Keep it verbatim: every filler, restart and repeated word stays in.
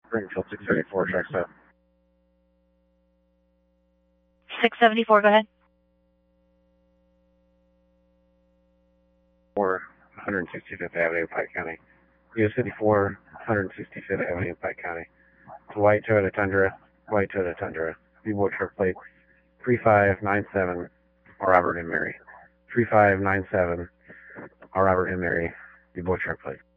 Springfield six seventy-four, track set. six seventy-four, go ahead. For one sixty-fifth Avenue, Pike County. U S fifty-four, one sixty-fifth Avenue, Pike County. It's a white Toyota Tundra, white Toyota Tundra. V-Boy truck plate three five nine seven, Robert and Mary. three five nine seven, Robert and Mary. V-Boy truck plate.